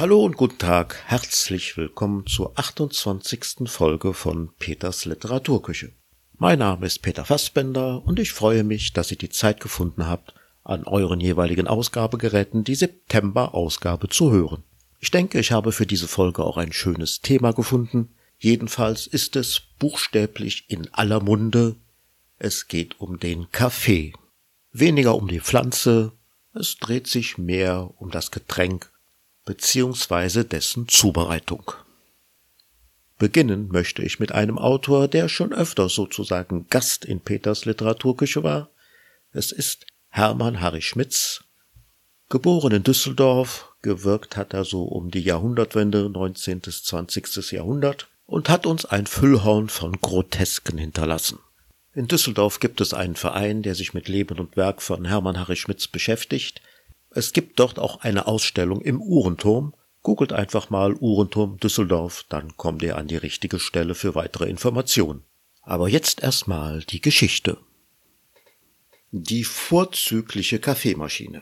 Hallo und guten Tag, herzlich willkommen zur 28. Folge von Peters Literaturküche. Mein Name ist Peter Fassbender und ich freue mich, dass ihr die Zeit gefunden habt, an euren jeweiligen Ausgabegeräten die September-Ausgabe zu hören. Ich denke, ich habe für diese Folge auch ein schönes Thema gefunden. Jedenfalls ist es buchstäblich in aller Munde. Es geht um den Kaffee. Weniger um die Pflanze, es dreht sich mehr um das Getränk beziehungsweise dessen Zubereitung. Beginnen möchte ich mit einem Autor, der schon öfter sozusagen Gast in Peters Literaturküche war. Es ist Hermann Harry Schmitz, geboren in Düsseldorf, gewirkt hat er so um die Jahrhundertwende, 19. bis 20. Jahrhundert, und hat uns ein Füllhorn von Grotesken hinterlassen. In Düsseldorf gibt es einen Verein, der sich mit Leben und Werk von Hermann Harry Schmitz beschäftigt. Es gibt dort auch eine Ausstellung im Uhrenturm. Googelt einfach mal Uhrenturm Düsseldorf, dann kommt ihr an die richtige Stelle für weitere Informationen. Aber jetzt erstmal die Geschichte. Die vorzügliche Kaffeemaschine.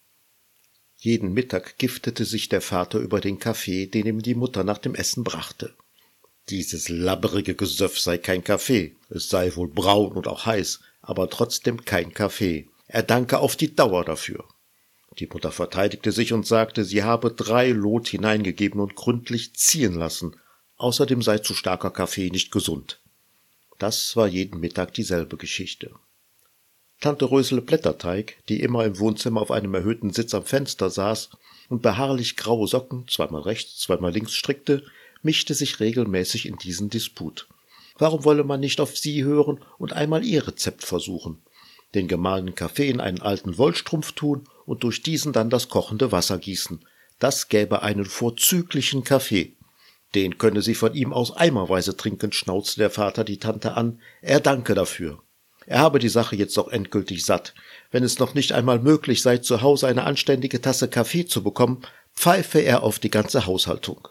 Jeden Mittag giftete sich der Vater über den Kaffee, den ihm die Mutter nach dem Essen brachte. Dieses labbrige Gesöff sei kein Kaffee, es sei wohl braun und auch heiß, aber trotzdem kein Kaffee. Er danke auf die Dauer dafür. Die Mutter verteidigte sich und sagte, sie habe 3 Lot hineingegeben und gründlich ziehen lassen. Außerdem sei zu starker Kaffee nicht gesund. Das war jeden Mittag dieselbe Geschichte. Tante Rösele Blätterteig, die immer im Wohnzimmer auf einem erhöhten Sitz am Fenster saß und beharrlich graue Socken, zweimal rechts, zweimal links strickte, mischte sich regelmäßig in diesen Disput. Warum wolle man nicht auf sie hören und einmal ihr Rezept versuchen? Den gemahlenen Kaffee in einen alten Wollstrumpf tun und durch diesen dann das kochende Wasser gießen. Das gäbe einen vorzüglichen Kaffee. Den könne sie von ihm aus eimerweise trinken, schnauzte der Vater die Tante an. Er danke dafür. Er habe die Sache jetzt auch endgültig satt. Wenn es noch nicht einmal möglich sei, zu Hause eine anständige Tasse Kaffee zu bekommen, pfeife er auf die ganze Haushaltung.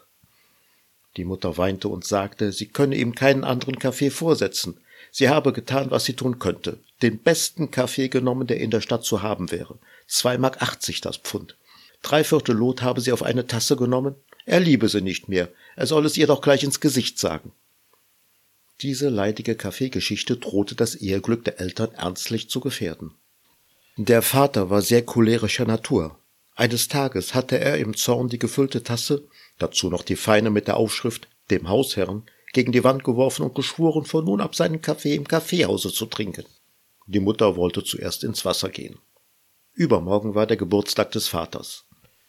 Die Mutter weinte und sagte, sie könne ihm keinen anderen Kaffee vorsetzen. Sie habe getan, was sie tun könnte. Den besten Kaffee genommen, der in der Stadt zu haben wäre. 2,80 Mark das Pfund. 3/4 Lot habe sie auf eine Tasse genommen. Er liebe sie nicht mehr. Er soll es ihr doch gleich ins Gesicht sagen. Diese leidige Kaffeegeschichte drohte das Eheglück der Eltern ernstlich zu gefährden. Der Vater war sehr cholerischer Natur. Eines Tages hatte er im Zorn die gefüllte Tasse, dazu noch die feine mit der Aufschrift »Dem Hausherrn«, gegen die Wand geworfen und geschworen, von nun ab seinen Kaffee im Kaffeehause zu trinken. Die Mutter wollte zuerst ins Wasser gehen. Übermorgen war der Geburtstag des Vaters.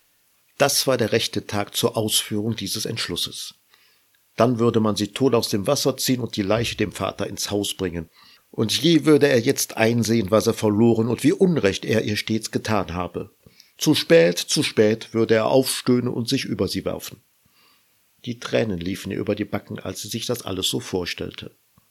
Das war der rechte Tag zur Ausführung dieses Entschlusses. Dann würde man sie tot aus dem Wasser ziehen und die Leiche dem Vater ins Haus bringen. Und je würde er jetzt einsehen, was er verloren und wie Unrecht er ihr stets getan habe. Zu spät würde er aufstöhnen und sich über sie werfen. Die Tränen liefen ihr über die Backen, als sie sich das alles so vorstellte.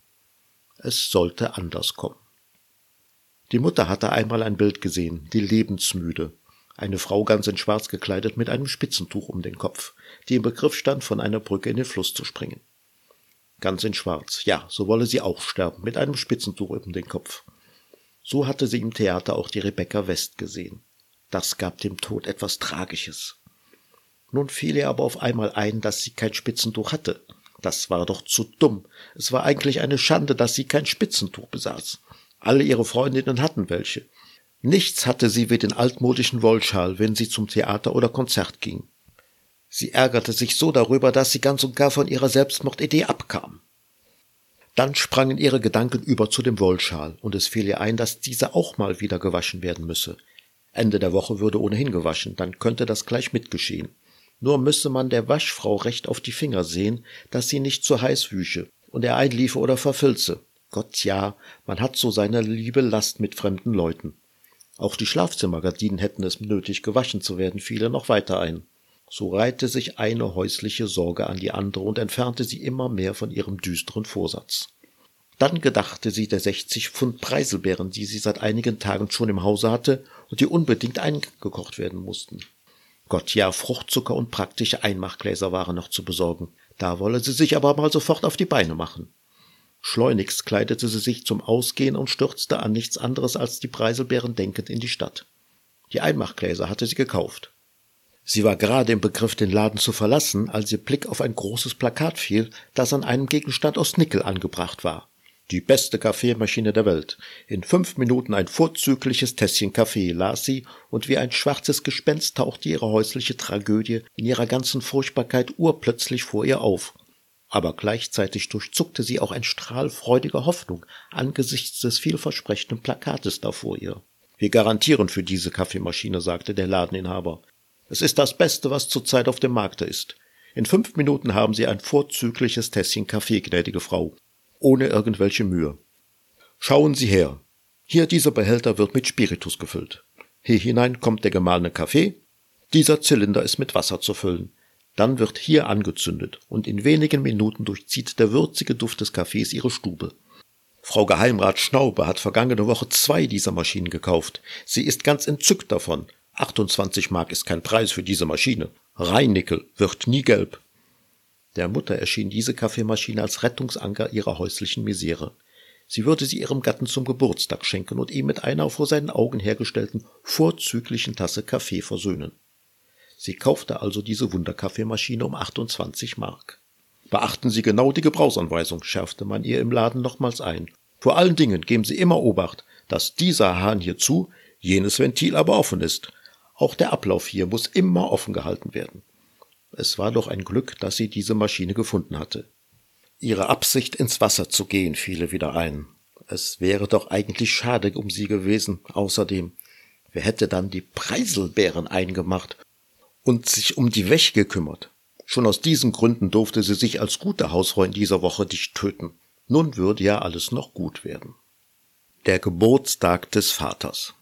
Es sollte anders kommen. Die Mutter hatte einmal ein Bild gesehen, die lebensmüde. Eine Frau ganz in Schwarz gekleidet mit einem Spitzentuch um den Kopf, die im Begriff stand, von einer Brücke in den Fluss zu springen. Ganz in Schwarz, ja, so wolle sie auch sterben, mit einem Spitzentuch um den Kopf. So hatte sie im Theater auch die Rebecca West gesehen. Das gab dem Tod etwas Tragisches. Nun fiel ihr aber auf einmal ein, dass sie kein Spitzentuch hatte. Das war doch zu dumm. Es war eigentlich eine Schande, dass sie kein Spitzentuch besaß. Alle ihre Freundinnen hatten welche. Nichts hatte sie wie den altmodischen Wollschal, wenn sie zum Theater oder Konzert ging. Sie ärgerte sich so darüber, dass sie ganz und gar von ihrer Selbstmordidee abkam. Dann sprangen ihre Gedanken über zu dem Wollschal, und es fiel ihr ein, dass dieser auch mal wieder gewaschen werden müsse. Ende der Woche würde ohnehin gewaschen, dann könnte das gleich mitgeschehen. Nur müsse man der Waschfrau recht auf die Finger sehen, dass sie nicht zu heiß wüsche und er einliefe oder verfilze. Gott ja, man hat so seine liebe Last mit fremden Leuten. Auch die Schlafzimmergardinen hätten es nötig, gewaschen zu werden, fiel ihr noch weiter ein. So reihte sich eine häusliche Sorge an die andere und entfernte sie immer mehr von ihrem düsteren Vorsatz. Dann gedachte sie der 60 Pfund Preiselbeeren, die sie seit einigen Tagen schon im Hause hatte und die unbedingt eingekocht werden mussten. Gott ja, Fruchtzucker und praktische Einmachgläser waren noch zu besorgen. Da wolle sie sich aber mal sofort auf die Beine machen. Schleunigst kleidete sie sich zum Ausgehen und stürzte an nichts anderes als die Preiselbeeren denkend in die Stadt. Die Einmachgläser hatte sie gekauft. Sie war gerade im Begriff, den Laden zu verlassen, als ihr Blick auf ein großes Plakat fiel, das an einem Gegenstand aus Nickel angebracht war. Die beste Kaffeemaschine der Welt. In 5 Minuten ein vorzügliches Tässchen Kaffee, las sie, und wie ein schwarzes Gespenst tauchte ihre häusliche Tragödie in ihrer ganzen Furchtbarkeit urplötzlich vor ihr auf. Aber gleichzeitig durchzuckte sie auch ein Strahl freudiger Hoffnung angesichts des vielversprechenden Plakates da vor ihr. Wir garantieren für diese Kaffeemaschine, sagte der Ladeninhaber. Es ist das Beste, was zurzeit auf dem Markte ist. In 5 Minuten haben Sie ein vorzügliches Tässchen Kaffee, gnädige Frau. Ohne irgendwelche Mühe. Schauen Sie her. Hier, dieser Behälter wird mit Spiritus gefüllt. Hier hinein kommt der gemahlene Kaffee. Dieser Zylinder ist mit Wasser zu füllen. Dann wird hier angezündet und in wenigen Minuten durchzieht der würzige Duft des Kaffees Ihre Stube. Frau Geheimrat Schnaube hat vergangene Woche 2 dieser Maschinen gekauft. Sie ist ganz entzückt davon. 28 Mark ist kein Preis für diese Maschine. Rheinnickel wird nie gelb. Der Mutter erschien diese Kaffeemaschine als Rettungsanker ihrer häuslichen Misere. Sie würde sie ihrem Gatten zum Geburtstag schenken und ihn mit einer vor seinen Augen hergestellten, vorzüglichen Tasse Kaffee versöhnen. Sie kaufte also diese Wunderkaffeemaschine um 28 Mark. Beachten Sie genau die Gebrauchsanweisung, schärfte man ihr im Laden nochmals ein. Vor allen Dingen geben Sie immer Obacht, dass dieser Hahn hier zu, jenes Ventil aber offen ist. Auch der Ablauf hier muss immer offen gehalten werden. Es war doch ein Glück, dass sie diese Maschine gefunden hatte. Ihre Absicht, ins Wasser zu gehen, fiel ihr wieder ein. Es wäre doch eigentlich schade um sie gewesen. Außerdem, wer hätte dann die Preiselbeeren eingemacht und sich um die Wäsche gekümmert? Schon aus diesen Gründen durfte sie sich als gute Hausfrau in dieser Woche nicht töten. Nun würde ja alles noch gut werden. Der Geburtstag des Vaters.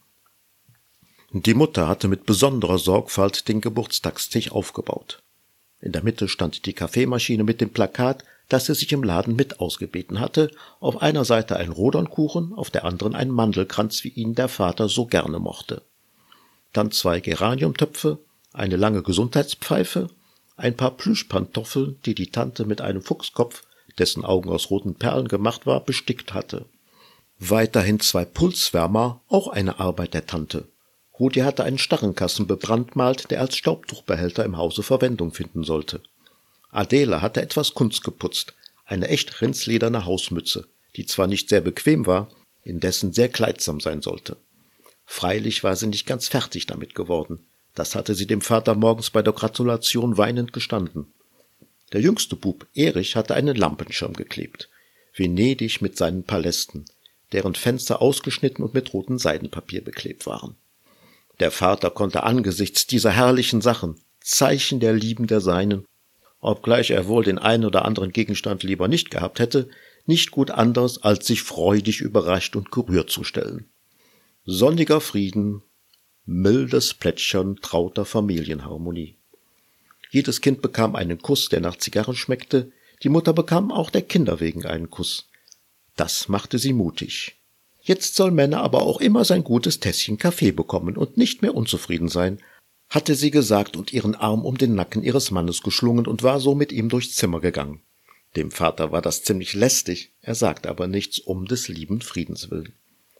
Die Mutter hatte mit besonderer Sorgfalt den Geburtstagstisch aufgebaut. In der Mitte stand die Kaffeemaschine mit dem Plakat, das sie sich im Laden mit ausgebeten hatte, auf einer Seite ein Rodernkuchen, auf der anderen ein Mandelkranz, wie ihn der Vater so gerne mochte. Dann 2 Geraniumtöpfe, eine lange Gesundheitspfeife, ein paar Plüschpantoffeln, die die Tante mit einem Fuchskopf, dessen Augen aus roten Perlen gemacht war, bestickt hatte. Weiterhin 2 Pulswärmer, auch eine Arbeit der Tante. Rudi hatte einen Starrenkasten bebrandmalt, der als Staubtuchbehälter im Hause Verwendung finden sollte. Adele hatte etwas Kunst geputzt, eine echt rindslederne Hausmütze, die zwar nicht sehr bequem war, indessen sehr kleidsam sein sollte. Freilich war sie nicht ganz fertig damit geworden. Das hatte sie dem Vater morgens bei der Gratulation weinend gestanden. Der jüngste Bub, Erich, hatte einen Lampenschirm geklebt. Venedig mit seinen Palästen, deren Fenster ausgeschnitten und mit rotem Seidenpapier beklebt waren. Der Vater konnte angesichts dieser herrlichen Sachen, Zeichen der Lieben der Seinen, obgleich er wohl den einen oder anderen Gegenstand lieber nicht gehabt hätte, nicht gut anders, als sich freudig überrascht und gerührt zu stellen. Sonniger Frieden, mildes Plätschern trauter Familienharmonie. Jedes Kind bekam einen Kuss, der nach Zigarren schmeckte, die Mutter bekam auch der Kinder wegen einen Kuss. Das machte sie mutig. Jetzt soll Männer aber auch immer sein gutes Tässchen Kaffee bekommen und nicht mehr unzufrieden sein, hatte sie gesagt und ihren Arm um den Nacken ihres Mannes geschlungen und war so mit ihm durchs Zimmer gegangen. Dem Vater war das ziemlich lästig, er sagte aber nichts um des lieben Friedens willen.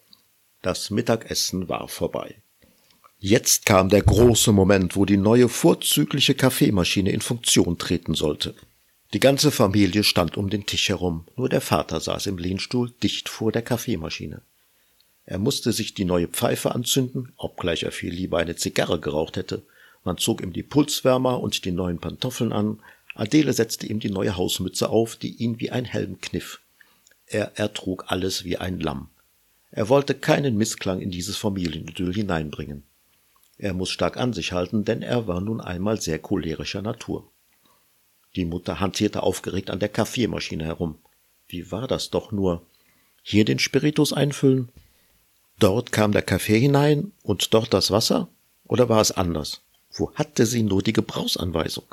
Das Mittagessen war vorbei. Jetzt kam der große Moment, wo die neue vorzügliche Kaffeemaschine in Funktion treten sollte. Die ganze Familie stand um den Tisch herum, nur der Vater saß im Lehnstuhl dicht vor der Kaffeemaschine. Er musste sich die neue Pfeife anzünden, obgleich er viel lieber eine Zigarre geraucht hätte. Man zog ihm die Pulswärmer und die neuen Pantoffeln an. Adele setzte ihm die neue Hausmütze auf, die ihn wie ein Helm kniff. Er ertrug alles wie ein Lamm. Er wollte keinen Missklang in dieses Familienidyll hineinbringen. Er muss stark an sich halten, denn er war nun einmal sehr cholerischer Natur. Die Mutter hantierte aufgeregt an der Kaffeemaschine herum. Wie war das doch nur? Hier den Spiritus einfüllen? Dort kam der Kaffee hinein und dort das Wasser? Oder war es anders? Wo hatte sie nur die Gebrauchsanweisung?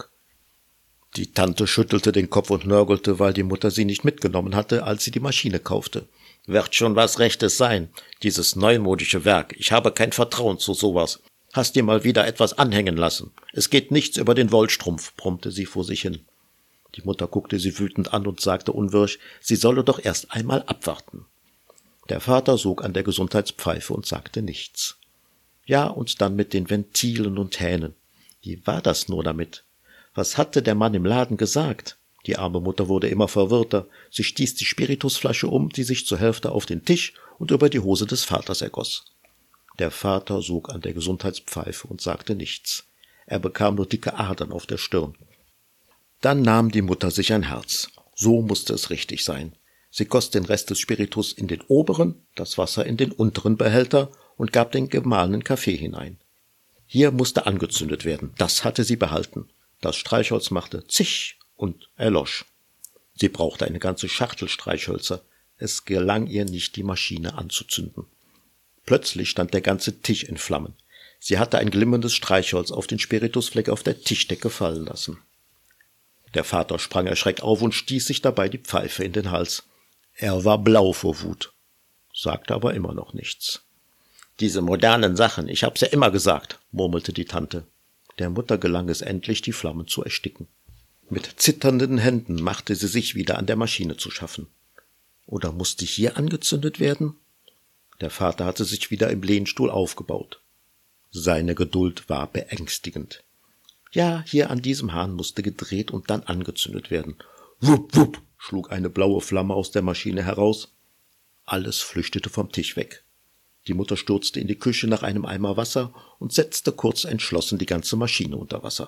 Die Tante schüttelte den Kopf und nörgelte, weil die Mutter sie nicht mitgenommen hatte, als sie die Maschine kaufte. Wird schon was Rechtes sein, dieses neumodische Werk. Ich habe kein Vertrauen zu sowas. Hast dir mal wieder etwas anhängen lassen. Es geht nichts über den Wollstrumpf, brummte sie vor sich hin. Die Mutter guckte sie wütend an und sagte unwirsch, sie solle doch erst einmal abwarten. Der Vater sog an der Gesundheitspfeife und sagte nichts. Ja, und dann mit den Ventilen und Hähnen. Wie war das nur damit? Was hatte der Mann im Laden gesagt? Die arme Mutter wurde immer verwirrter. Sie stieß die Spiritusflasche um, die sich zur Hälfte auf den Tisch und über die Hose des Vaters ergoss. Der Vater sog an der Gesundheitspfeife und sagte nichts. Er bekam nur dicke Adern auf der Stirn. Dann nahm die Mutter sich ein Herz. So musste es richtig sein. Sie goss den Rest des Spiritus in den oberen, das Wasser in den unteren Behälter und gab den gemahlenen Kaffee hinein. Hier musste angezündet werden, das hatte sie behalten. Das Streichholz machte Zisch und erlosch. Sie brauchte eine ganze Schachtel Streichhölzer. Es gelang ihr nicht, die Maschine anzuzünden. Plötzlich stand der ganze Tisch in Flammen. Sie hatte ein glimmerndes Streichholz auf den Spiritusfleck auf der Tischdecke fallen lassen. Der Vater sprang erschreckt auf und stieß sich dabei die Pfeife in den Hals. Er war blau vor Wut, sagte aber immer noch nichts. »Diese modernen Sachen, ich hab's ja immer gesagt«, murmelte die Tante. Der Mutter gelang es endlich, die Flammen zu ersticken. Mit zitternden Händen machte sie sich wieder an der Maschine zu schaffen. Oder musste hier angezündet werden? Der Vater hatte sich wieder im Lehnstuhl aufgebaut. Seine Geduld war beängstigend. Ja, hier an diesem Hahn musste gedreht und dann angezündet werden. Wupp, wupp, schlug eine blaue Flamme aus der Maschine heraus. Alles flüchtete vom Tisch weg. Die Mutter stürzte in die Küche nach einem Eimer Wasser und setzte kurz entschlossen die ganze Maschine unter Wasser.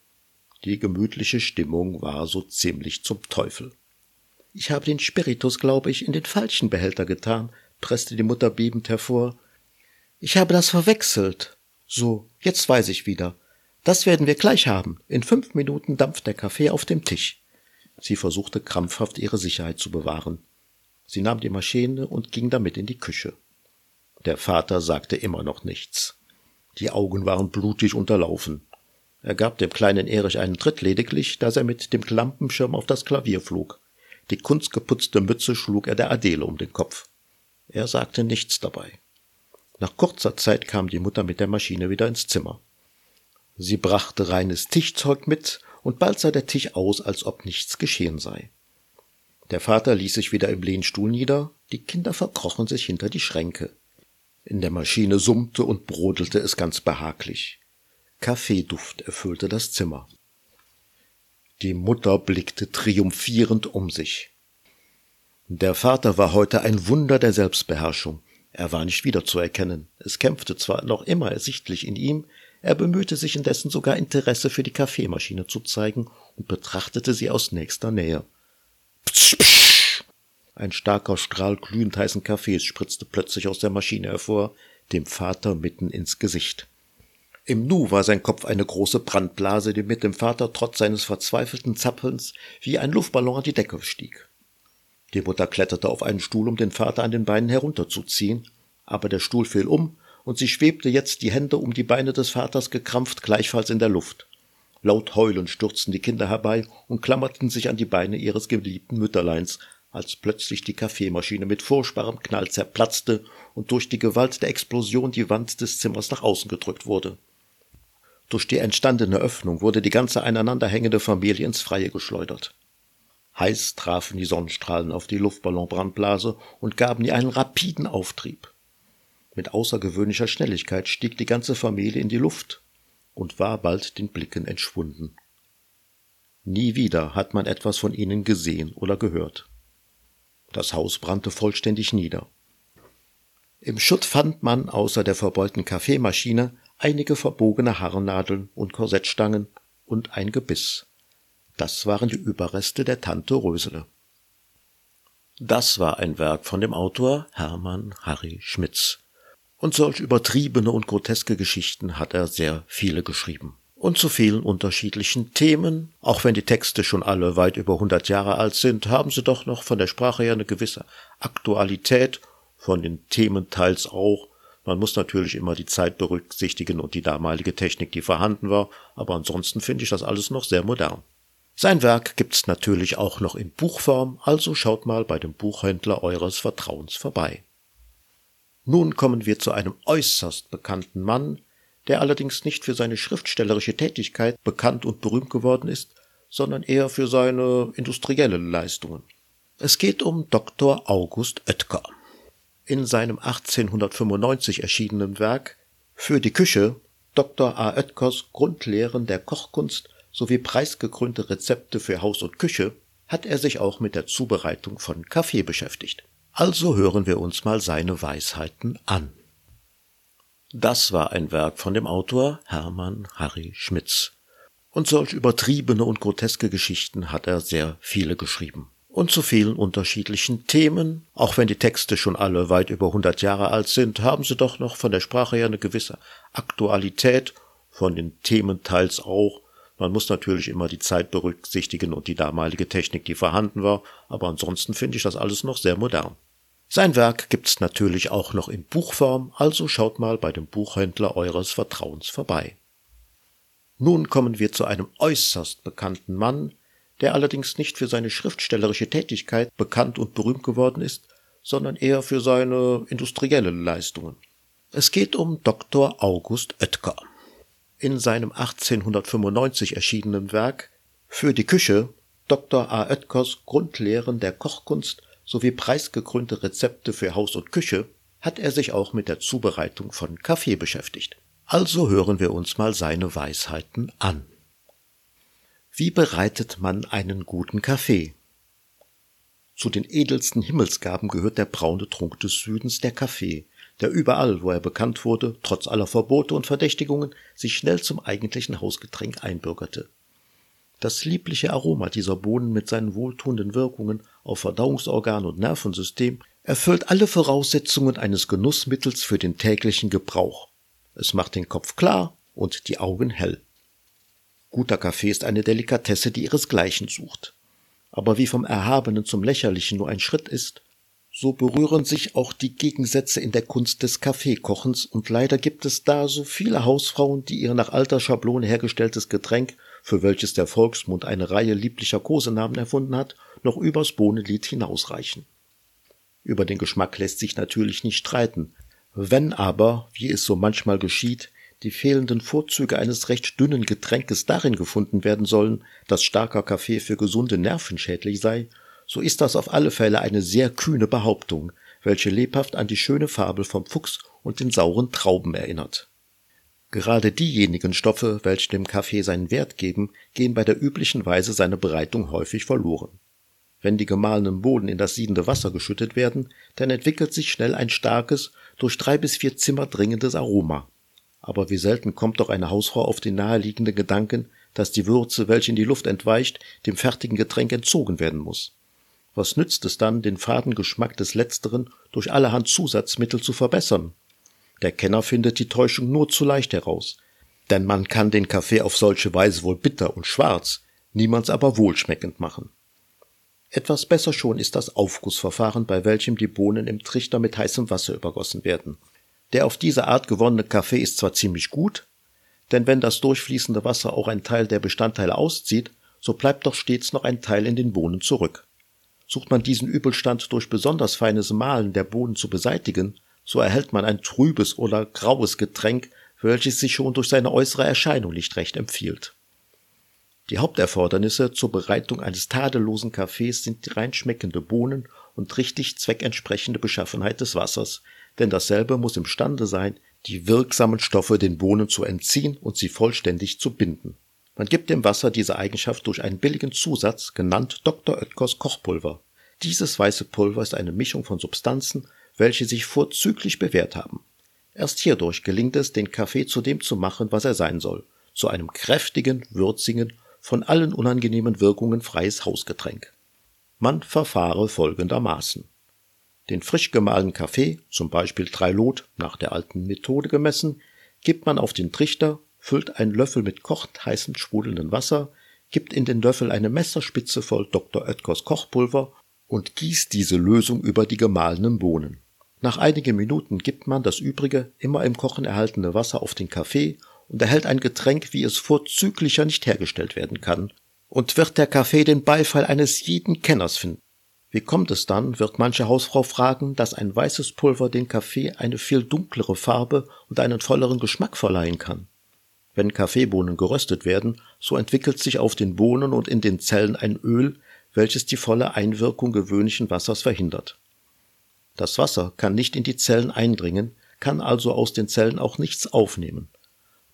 Die gemütliche Stimmung war so ziemlich zum Teufel. »Ich habe den Spiritus, glaube ich, in den falschen Behälter getan«, presste die Mutter bebend hervor. »Ich habe das verwechselt. So, jetzt weiß ich wieder. Das werden wir gleich haben. In 5 Minuten dampft der Kaffee auf dem Tisch.« Sie versuchte krampfhaft, ihre Sicherheit zu bewahren. Sie nahm die Maschine und ging damit in die Küche. Der Vater sagte immer noch nichts. Die Augen waren blutig unterlaufen. Er gab dem kleinen Erich einen Tritt lediglich, dass er mit dem Lampenschirm auf das Klavier flog. Die kunstgeputzte Mütze schlug er der Adele um den Kopf. Er sagte nichts dabei. Nach kurzer Zeit kam die Mutter mit der Maschine wieder ins Zimmer. Sie brachte reines Tischzeug mit, und bald sah der Tisch aus, als ob nichts geschehen sei. Der Vater ließ sich wieder im Lehnstuhl nieder, die Kinder verkrochen sich hinter die Schränke. In der Maschine summte und brodelte es ganz behaglich. Kaffeeduft erfüllte das Zimmer. Die Mutter blickte triumphierend um sich. Der Vater war heute ein Wunder der Selbstbeherrschung. Er war nicht wiederzuerkennen. Es kämpfte zwar noch immer ersichtlich in ihm, er bemühte sich indessen sogar Interesse für die Kaffeemaschine zu zeigen und betrachtete sie aus nächster Nähe. Psch, psch. Ein starker Strahl glühend heißen Kaffees spritzte plötzlich aus der Maschine hervor, dem Vater mitten ins Gesicht. Im Nu war sein Kopf eine große Brandblase, die mit dem Vater trotz seines verzweifelten Zappelns wie ein Luftballon an die Decke stieg. Die Mutter kletterte auf einen Stuhl, um den Vater an den Beinen herunterzuziehen, aber der Stuhl fiel um, und sie schwebte jetzt, die Hände um die Beine des Vaters gekrampft, gleichfalls in der Luft. Laut heulend stürzten die Kinder herbei und klammerten sich an die Beine ihres geliebten Mütterleins, als plötzlich die Kaffeemaschine mit furchtbarem Knall zerplatzte und durch die Gewalt der Explosion die Wand des Zimmers nach außen gedrückt wurde. Durch die entstandene Öffnung wurde die ganze aneinanderhängende Familie ins Freie geschleudert. Heiß trafen die Sonnenstrahlen auf die Luftballonbrandblase und gaben ihr einen rapiden Auftrieb. Mit außergewöhnlicher Schnelligkeit stieg die ganze Familie in die Luft und war bald den Blicken entschwunden. Nie wieder hat man etwas von ihnen gesehen oder gehört. Das Haus brannte vollständig nieder. Im Schutt fand man außer der verbeulten Kaffeemaschine einige verbogene Haarnadeln und Korsettstangen und ein Gebiss. Das waren die Überreste der Tante Rösele. Das war ein Werk von dem Autor Hermann Harry Schmitz. Und solch übertriebene und groteske Geschichten hat er sehr viele geschrieben. Und zu vielen unterschiedlichen Themen. Auch wenn die Texte schon alle weit über 100 Jahre alt sind, haben sie doch noch von der Sprache her eine gewisse Aktualität, von den Themen teils auch. Man muss natürlich immer die Zeit berücksichtigen und die damalige Technik, die vorhanden war, aber ansonsten finde ich das alles noch sehr modern. Sein Werk gibt's natürlich auch noch in Buchform, also schaut mal bei dem Buchhändler eures Vertrauens vorbei. Nun kommen wir zu einem äußerst bekannten Mann, der allerdings nicht für seine schriftstellerische Tätigkeit bekannt und berühmt geworden ist, sondern eher für seine industriellen Leistungen. Es geht um Dr. August Oetker. In seinem 1895 erschienenen Werk »Für die Küche« Dr. A. Oetkers Grundlehren der Kochkunst sowie preisgekrönte Rezepte für Haus und Küche hat er sich auch mit der Zubereitung von Kaffee beschäftigt. Also hören wir uns mal seine Weisheiten an. Das war ein Werk von dem Autor Hermann Harry Schmitz. Und solch übertriebene und groteske Geschichten hat er sehr viele geschrieben. Und zu vielen unterschiedlichen Themen, auch wenn die Texte schon alle weit über 100 Jahre alt sind, haben sie doch noch von der Sprache her eine gewisse Aktualität, von den Themen teils auch. Man muss natürlich immer die Zeit berücksichtigen und die damalige Technik, die vorhanden war, aber ansonsten finde ich das alles noch sehr modern. Sein Werk gibt's natürlich auch noch in Buchform, also schaut mal bei dem Buchhändler eures Vertrauens vorbei. Nun kommen wir zu einem äußerst bekannten Mann, der allerdings nicht für seine schriftstellerische Tätigkeit bekannt und berühmt geworden ist, sondern eher für seine industriellen Leistungen. Es geht um Dr. August Oetker. In seinem 1895 erschienenen Werk Für die Küche, Dr. A. Oetkers Grundlehren der Kochkunst sowie preisgekrönte Rezepte für Haus und Küche, hat er sich auch mit der Zubereitung von Kaffee beschäftigt. Also hören wir uns mal seine Weisheiten an. Wie bereitet man einen guten Kaffee? Zu den edelsten Himmelsgaben gehört der braune Trunk des Südens, der Kaffee, der überall, wo er bekannt wurde, trotz aller Verbote und Verdächtigungen, sich schnell zum eigentlichen Hausgetränk einbürgerte. Das liebliche Aroma dieser Bohnen mit seinen wohltuenden Wirkungen auf Verdauungsorgan und Nervensystem erfüllt alle Voraussetzungen eines Genussmittels für den täglichen Gebrauch. Es macht den Kopf klar und die Augen hell. Guter Kaffee ist eine Delikatesse, die ihresgleichen sucht. Aber wie vom Erhabenen zum Lächerlichen nur ein Schritt ist, so berühren sich auch die Gegensätze in der Kunst des Kaffeekochens, und leider gibt es da so viele Hausfrauen, die ihr nach alter Schablone hergestelltes Getränk, für welches der Volksmund eine Reihe lieblicher Kosenamen erfunden hat, noch übers Bohnenlied hinausreichen. Über den Geschmack lässt sich natürlich nicht streiten. Wenn aber, wie es so manchmal geschieht, die fehlenden Vorzüge eines recht dünnen Getränkes darin gefunden werden sollen, dass starker Kaffee für gesunde Nerven schädlich sei, so ist das auf alle Fälle eine sehr kühne Behauptung, welche lebhaft an die schöne Fabel vom Fuchs und den sauren Trauben erinnert. Gerade diejenigen Stoffe, welche dem Kaffee seinen Wert geben, gehen bei der üblichen Weise seiner Bereitung häufig verloren. Wenn die gemahlenen Bohnen in das siedende Wasser geschüttet werden, dann entwickelt sich schnell ein starkes, durch 3 bis 4 Zimmer dringendes Aroma. Aber wie selten kommt doch eine Hausfrau auf den naheliegenden Gedanken, dass die Würze, welche in die Luft entweicht, dem fertigen Getränk entzogen werden muss. Was nützt es dann, den faden Geschmack des Letzteren durch allerhand Zusatzmittel zu verbessern? Der Kenner findet die Täuschung nur zu leicht heraus, denn man kann den Kaffee auf solche Weise wohl bitter und schwarz, niemals aber wohlschmeckend machen. Etwas besser schon ist das Aufgussverfahren, bei welchem die Bohnen im Trichter mit heißem Wasser übergossen werden. Der auf diese Art gewonnene Kaffee ist zwar ziemlich gut, denn wenn das durchfließende Wasser auch einen Teil der Bestandteile auszieht, so bleibt doch stets noch ein Teil in den Bohnen zurück. Sucht man diesen Übelstand durch besonders feines Mahlen der Bohnen zu beseitigen, so erhält man ein trübes oder graues Getränk, welches sich schon durch seine äußere Erscheinung nicht recht empfiehlt. Die Haupterfordernisse zur Bereitung eines tadellosen Kaffees sind die rein schmeckende Bohnen und richtig zweckentsprechende Beschaffenheit des Wassers, denn dasselbe muss imstande sein, die wirksamen Stoffe den Bohnen zu entziehen und sie vollständig zu binden. Man gibt dem Wasser diese Eigenschaft durch einen billigen Zusatz, genannt Dr. Oetkers Kochpulver. Dieses weiße Pulver ist eine Mischung von Substanzen, welche sich vorzüglich bewährt haben. Erst hierdurch gelingt es, den Kaffee zu dem zu machen, was er sein soll, zu einem kräftigen, würzigen, von allen unangenehmen Wirkungen freies Hausgetränk. Man verfahre folgendermaßen: Den frisch gemahlenen Kaffee, zum Beispiel 3 Lot, nach der alten Methode gemessen, gibt man auf den Trichter, füllt einen Löffel mit kochend heißem sprudelndem Wasser, gibt in den Löffel eine Messerspitze voll Dr. Oetkers Kochpulver und gießt diese Lösung über die gemahlenen Bohnen. Nach einigen Minuten gibt man das übrige, immer im Kochen erhaltene Wasser auf den Kaffee und erhält ein Getränk, wie es vorzüglicher nicht hergestellt werden kann, und wird der Kaffee den Beifall eines jeden Kenners finden. Wie kommt es dann, wird manche Hausfrau fragen, dass ein weißes Pulver den Kaffee eine viel dunklere Farbe und einen volleren Geschmack verleihen kann? Wenn Kaffeebohnen geröstet werden, so entwickelt sich auf den Bohnen und in den Zellen ein Öl, welches die volle Einwirkung gewöhnlichen Wassers verhindert. Das Wasser kann nicht in die Zellen eindringen, kann also aus den Zellen auch nichts aufnehmen.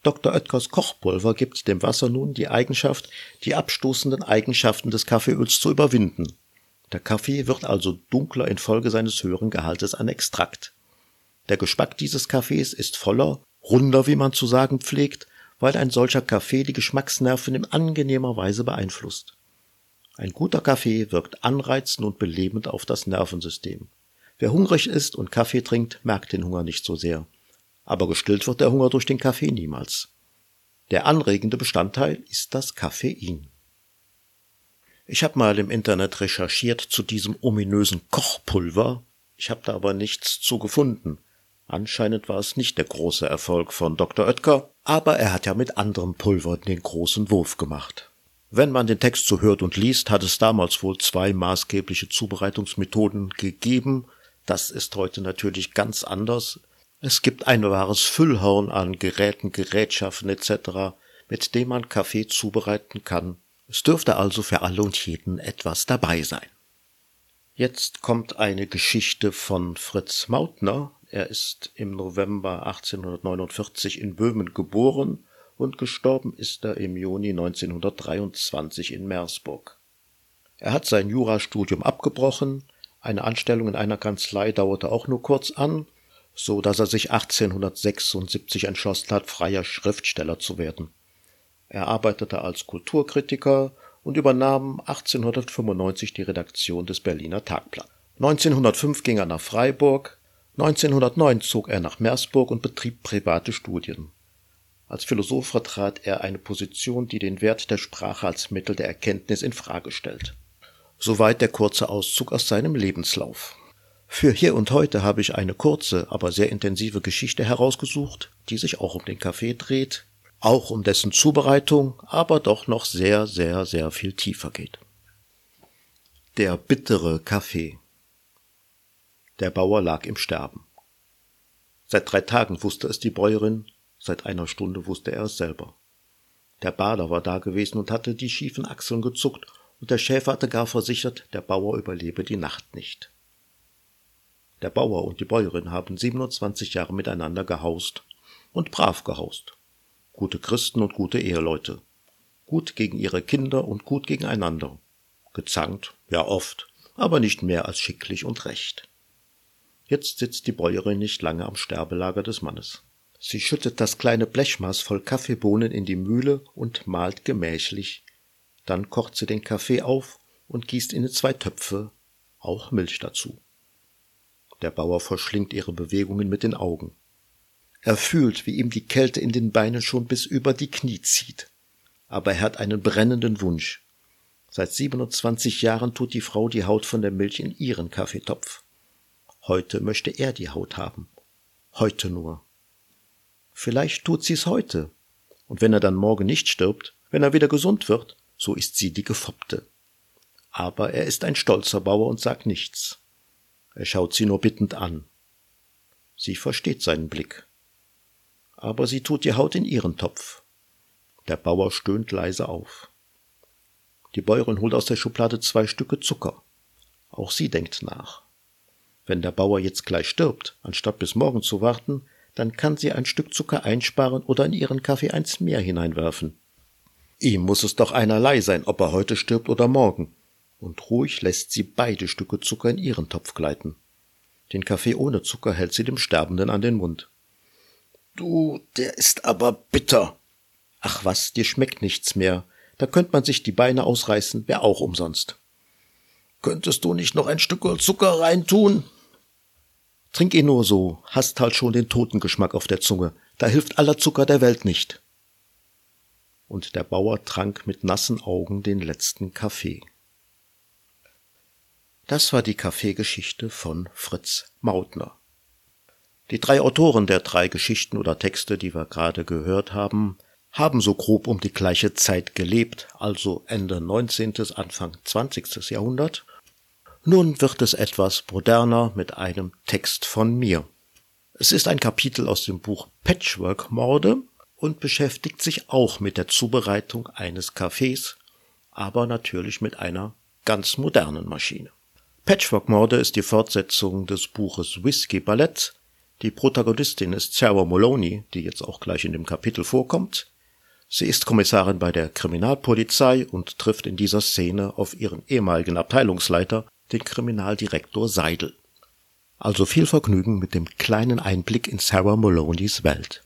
Dr. Oetkers Kochpulver gibt dem Wasser nun die Eigenschaft, die abstoßenden Eigenschaften des Kaffeeöls zu überwinden. Der Kaffee wird also dunkler infolge seines höheren Gehaltes an Extrakt. Der Geschmack dieses Kaffees ist voller, runder, wie man zu sagen pflegt, weil ein solcher Kaffee die Geschmacksnerven in angenehmer Weise beeinflusst. Ein guter Kaffee wirkt anreizend und belebend auf das Nervensystem. Wer hungrig ist und Kaffee trinkt, merkt den Hunger nicht so sehr. Aber gestillt wird der Hunger durch den Kaffee niemals. Der anregende Bestandteil ist das Koffein. Ich habe mal im Internet recherchiert zu diesem ominösen Kochpulver. Ich habe da aber nichts zu gefunden. Anscheinend war es nicht der große Erfolg von Dr. Oetker, aber er hat ja mit anderem Pulver den großen Wurf gemacht. Wenn man den Text so hört und liest, hat es damals wohl 2 maßgebliche Zubereitungsmethoden gegeben. Das ist heute natürlich ganz anders. Es gibt ein wahres Füllhorn an Geräten, Gerätschaften etc., mit dem man Kaffee zubereiten kann. Es dürfte also für alle und jeden etwas dabei sein. Jetzt kommt eine Geschichte von Fritz Mautner. Er ist im November 1849 in Böhmen geboren und gestorben ist er im Juni 1923 in Meersburg. Er hat sein Jurastudium abgebrochen, eine Anstellung in einer Kanzlei dauerte auch nur kurz an, so dass er sich 1876 entschlossen hat, freier Schriftsteller zu werden. Er arbeitete als Kulturkritiker und übernahm 1895 die Redaktion des Berliner Tagblatts. 1905 ging er nach Freiburg, 1909 zog er nach Meersburg und betrieb private Studien. Als Philosoph vertrat er eine Position, die den Wert der Sprache als Mittel der Erkenntnis in Frage stellt. Soweit der kurze Auszug aus seinem Lebenslauf. Für hier und heute habe ich eine kurze, aber sehr intensive Geschichte herausgesucht, die sich auch um den Kaffee dreht, auch um dessen Zubereitung, aber doch noch sehr, sehr, sehr viel tiefer geht. Der bittere Kaffee. Der Bauer lag im Sterben. Seit 3 Tagen wusste es die Bäuerin, seit einer Stunde wusste er es selber. Der Bader war da gewesen und hatte die schiefen Achseln gezuckt, und der Schäfer hatte gar versichert, der Bauer überlebe die Nacht nicht. Der Bauer und die Bäuerin haben 27 Jahre miteinander gehaust und brav gehaust. Gute Christen und gute Eheleute. Gut gegen ihre Kinder und gut gegeneinander. Gezankt, ja oft, aber nicht mehr als schicklich und recht. Jetzt sitzt die Bäuerin nicht lange am Sterbelager des Mannes. Sie schüttet das kleine Blechmaß voll Kaffeebohnen in die Mühle und mahlt gemächlich. Dann kocht sie den Kaffee auf und gießt in 2 Töpfe, auch Milch dazu. Der Bauer verschlingt ihre Bewegungen mit den Augen. Er fühlt, wie ihm die Kälte in den Beinen schon bis über die Knie zieht. Aber er hat einen brennenden Wunsch. Seit 27 Jahren tut die Frau die Haut von der Milch in ihren Kaffeetopf. Heute möchte er die Haut haben. Heute nur. Vielleicht tut sie's heute. Und wenn er dann morgen nicht stirbt, wenn er wieder gesund wird, so ist sie die Gefoppte. Aber er ist ein stolzer Bauer und sagt nichts. Er schaut sie nur bittend an. Sie versteht seinen Blick. Aber sie tut die Haut in ihren Topf. Der Bauer stöhnt leise auf. Die Bäuerin holt aus der Schublade 2 Stücke Zucker. Auch sie denkt nach. Wenn der Bauer jetzt gleich stirbt, anstatt bis morgen zu warten, dann kann sie ein Stück Zucker einsparen oder in ihren Kaffee eins mehr hineinwerfen. Ihm muss es doch einerlei sein, ob er heute stirbt oder morgen. Und ruhig lässt sie beide Stücke Zucker in ihren Topf gleiten. Den Kaffee ohne Zucker hält sie dem Sterbenden an den Mund. »Du, der ist aber bitter.« »Ach was, dir schmeckt nichts mehr. Da könnte man sich die Beine ausreißen, wär auch umsonst.« »Könntest du nicht noch ein Stück Zucker reintun?« »Trink ihn nur so, hast halt schon den Totengeschmack auf der Zunge. Da hilft aller Zucker der Welt nicht.« Und der Bauer trank mit nassen Augen den letzten Kaffee. Das war die Kaffeegeschichte von Fritz Mautner. Die 3 Autoren der 3 Geschichten oder Texte, die wir gerade gehört haben, haben so grob um die gleiche Zeit gelebt, also Ende 19., Anfang 20. Jahrhundert. Nun wird es etwas moderner mit einem Text von mir. Es ist ein Kapitel aus dem Buch Patchwork-Morde und beschäftigt sich auch mit der Zubereitung eines Kaffees, aber natürlich mit einer ganz modernen Maschine. Patchwork-Morde ist die Fortsetzung des Buches Whisky Ballett. Die Protagonistin ist Sarah Maloney, die jetzt auch gleich in dem Kapitel vorkommt. Sie ist Kommissarin bei der Kriminalpolizei und trifft in dieser Szene auf ihren ehemaligen Abteilungsleiter, den Kriminaldirektor Seidel. Also viel Vergnügen mit dem kleinen Einblick in Sarah Maloneys Welt.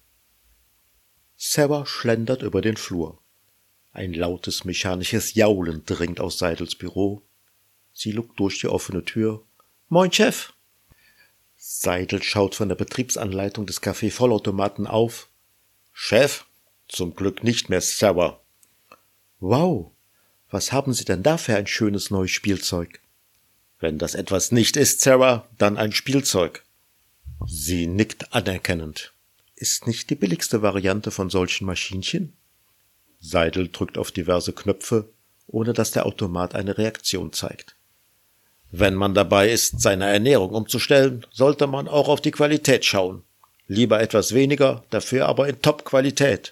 Sarah schlendert über den Flur. Ein lautes mechanisches Jaulen dringt aus Seidels Büro. Sie lugt durch die offene Tür. »Moin, Chef!« Seidel schaut von der Betriebsanleitung des Kaffee-Vollautomaten auf. »Chef? Zum Glück nicht mehr Sarah.« »Wow, was haben Sie denn da für ein schönes neues Spielzeug?« »Wenn das etwas nicht ist, Sarah, dann ein Spielzeug.« Sie nickt anerkennend. »Ist nicht die billigste Variante von solchen Maschinchen?« Seidel drückt auf diverse Knöpfe, ohne dass der Automat eine Reaktion zeigt. »Wenn man dabei ist, seine Ernährung umzustellen, sollte man auch auf die Qualität schauen. Lieber etwas weniger, dafür aber in Top-Qualität.«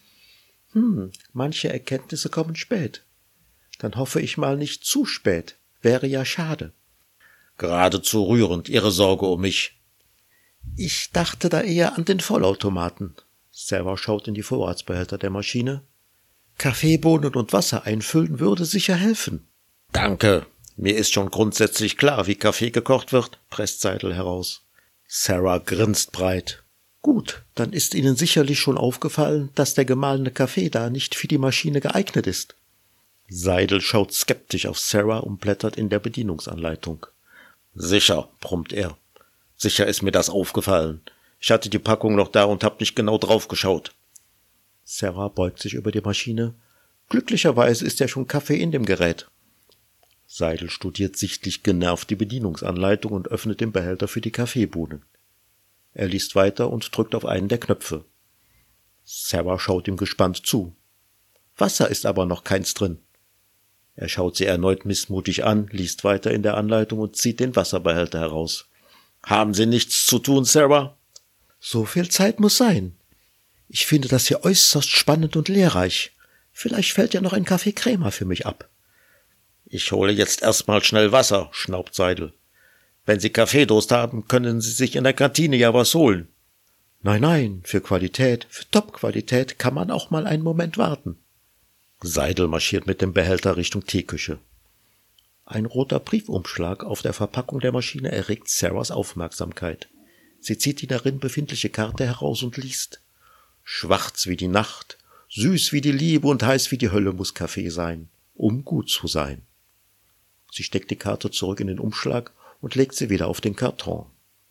Manche Erkenntnisse kommen spät. Dann hoffe ich mal nicht zu spät. Wäre ja schade. »Geradezu rührend, Ihre Sorge um mich.« »Ich dachte da eher an den Vollautomaten.« Sarah schaut in die Vorratsbehälter der Maschine. »Kaffeebohnen und Wasser einfüllen würde sicher helfen.« »Danke. Mir ist schon grundsätzlich klar, wie Kaffee gekocht wird«, presst Seidel heraus. Sarah grinst breit. »Gut, dann ist Ihnen sicherlich schon aufgefallen, dass der gemahlene Kaffee da nicht für die Maschine geeignet ist.« Seidel schaut skeptisch auf Sarah und blättert in der Bedienungsanleitung. »Sicher«, brummt er. »Sicher ist mir das aufgefallen. Ich hatte die Packung noch da und hab nicht genau drauf geschaut.« Sarah beugt sich über die Maschine. »Glücklicherweise ist ja schon Kaffee in dem Gerät.« Seidel studiert sichtlich genervt die Bedienungsanleitung und öffnet den Behälter für die Kaffeebohnen. Er liest weiter und drückt auf einen der Knöpfe. Sarah schaut ihm gespannt zu. Wasser ist aber noch keins drin. Er schaut sie erneut missmutig an, liest weiter in der Anleitung und zieht den Wasserbehälter heraus. »Haben Sie nichts zu tun, Sarah?« »So viel Zeit muss sein. Ich finde das hier äußerst spannend und lehrreich. Vielleicht fällt ja noch ein Kaffee Crema für mich ab.« »Ich hole jetzt erstmal schnell Wasser«, schnaubt Seidel. »Wenn Sie Kaffeedurst haben, können Sie sich in der Kantine ja was holen.« »Nein, für Qualität, für Top-Qualität kann man auch mal einen Moment warten.« Seidel marschiert mit dem Behälter Richtung Teeküche. Ein roter Briefumschlag auf der Verpackung der Maschine erregt Sarahs Aufmerksamkeit. Sie zieht die darin befindliche Karte heraus und liest. »Schwarz wie die Nacht, süß wie die Liebe und heiß wie die Hölle muss Kaffee sein, um gut zu sein.« Sie steckt die Karte zurück in den Umschlag und legt sie wieder auf den Karton.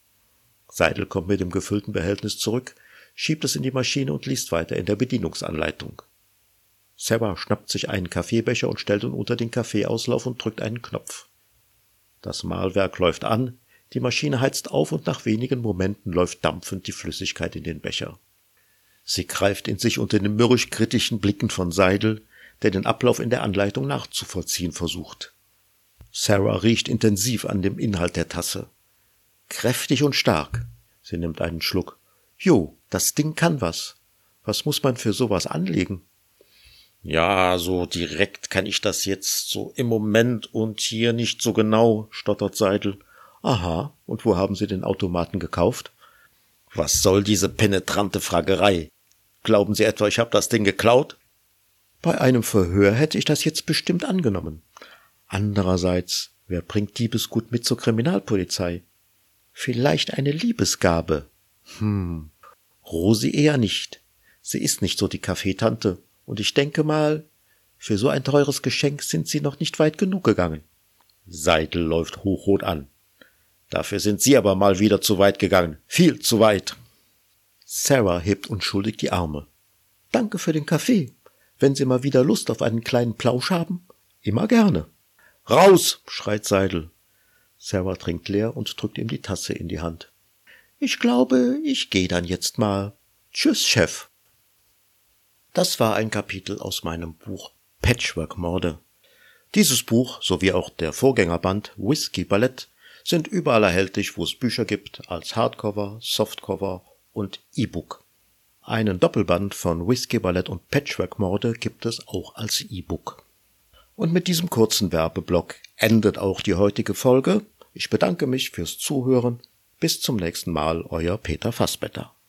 Seidel kommt mit dem gefüllten Behältnis zurück, schiebt es in die Maschine und liest weiter in der Bedienungsanleitung. Sarah schnappt sich einen Kaffeebecher und stellt ihn unter den Kaffeeauslauf und drückt einen Knopf. Das Mahlwerk läuft an, die Maschine heizt auf und nach wenigen Momenten läuft dampfend die Flüssigkeit in den Becher. Sie greift in sich unter den mürrisch-kritischen Blicken von Seidel, der den Ablauf in der Anleitung nachzuvollziehen versucht. Sarah riecht intensiv an dem Inhalt der Tasse. Kräftig und stark. Sie nimmt einen Schluck. »Jo, das Ding kann was. Was muss man für sowas anlegen?« »Ja, so direkt kann ich das jetzt so im Moment und hier nicht so genau«, stottert Seidel. »Aha, und wo haben Sie den Automaten gekauft?« »Was soll diese penetrante Fragerei? Glauben Sie etwa, ich habe das Ding geklaut?« »Bei einem Verhör hätte ich das jetzt bestimmt angenommen. Andererseits, wer bringt Diebesgut mit zur Kriminalpolizei? Vielleicht eine Liebesgabe. Rosi eher nicht. Sie ist nicht so die Kaffeetante. Und ich denke mal, für so ein teures Geschenk sind Sie noch nicht weit genug gegangen.« Seidel läuft hochrot an. »Dafür sind Sie aber mal wieder zu weit gegangen. Viel zu weit.« Sarah hebt unschuldig die Arme. »Danke für den Kaffee. Wenn Sie mal wieder Lust auf einen kleinen Plausch haben, immer gerne.« »Raus!« schreit Seidel. Sarah trinkt leer und drückt ihm die Tasse in die Hand. »Ich glaube, ich gehe dann jetzt mal. Tschüss, Chef.« Das war ein Kapitel aus meinem Buch Patchwork-Morde. Dieses Buch, sowie auch der Vorgängerband Whisky Ballett, sind überall erhältlich, wo es Bücher gibt, als Hardcover, Softcover und E-Book. Einen Doppelband von Whisky Ballett und Patchwork-Morde gibt es auch als E-Book. Und mit diesem kurzen Werbeblock endet auch die heutige Folge. Ich bedanke mich fürs Zuhören. Bis zum nächsten Mal, euer Peter Fassbender.